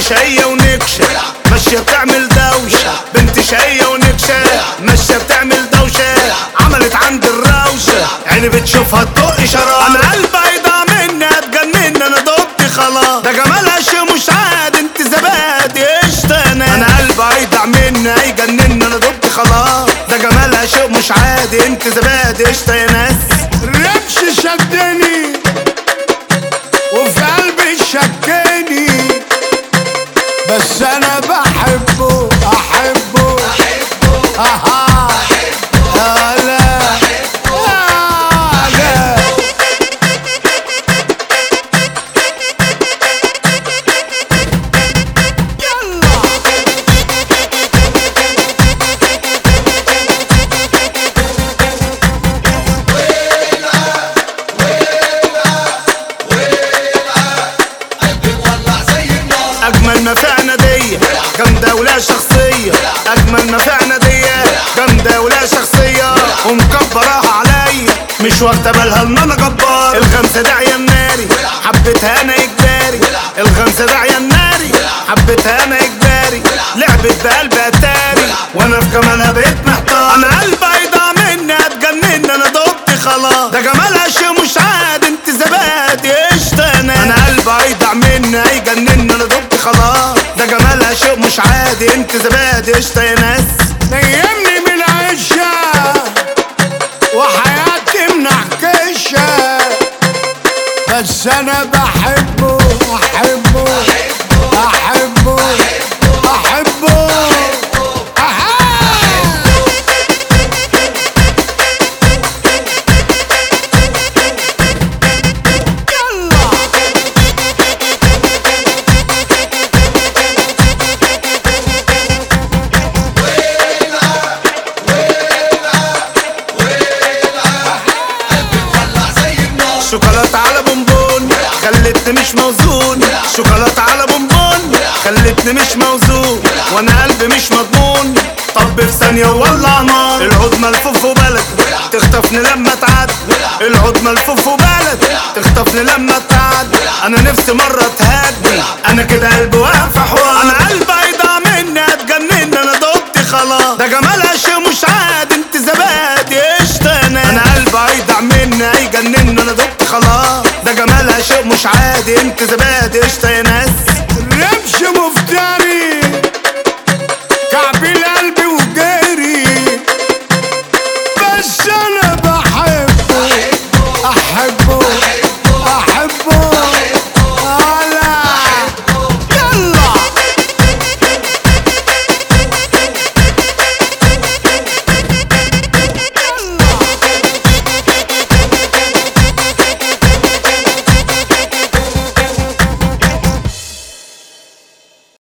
شقية ونكشة ماشية بتعمل دوشة، بنت شقية ونكشة ماشية بتعمل دوشة، عملت عند الروشة عيني بتشوفها تدق شراب. انا قلبي هيضيع مني اتجنن انا دبت خلاص، ده جمالها شيء مش عادي انت زبادي قشطة. انا قلبي هيضيع مني هيجنن انا دبت خلاص، ده جمالها شيء مش عادي انت زبادي قشطة يا ناس. الرمش شدني وفي قلبي شكني، بس انا بحبه احبه اها لا لا لا. اجمل ما في عنادية جامدة ولا شخصية، اجمل ما في عنادية جامدة ولا شخصية، ومكبراها عليا مش واخدة بالها ان انا جبار. الخمسة داعية الناري حبيتها انا اجباري، الخمسة داعية الناري حبيتها انا اجباري، لعبت بقلبي اتاري وانا في جمالها بقيت محتار. انا قلبي هيضيع مني اتجنن انا دبت خلاص، ده جمالها شيء مش عادي انت زبادي قشطة. انا قلبي هيضيع مني هيجنن انا دبت خلاص، ده جمالها شيء مش عادي انت زبادي قشطة يا ناس. نيمني من عشة وحياتي منعكشة، بس انا بحبه احبه احبه احبه أها. شوكولاتة على بونبون خلتني مش موزون، شوكولاتة على بونبون خلتني مش موزون، وانا قلبي مش مضمون. طب في ثانية وولع نار، العود ملفوف وبلد تخطفني لما تعدي، العود ملفوف وبلد تخطفني لما تعدي. انا نفسي مرة تهدي انا كده قلبي واقف حوار. انا قلبي هيضيع مني اتجنن انا دبت خلاص، ده جمالها شيء مش عادي انت زبادي قشطة. انا قلبي هيضيع مني هيجنن انا دبت خلاص، ده جمالها شيء مش عادي انت زبادي قشطة.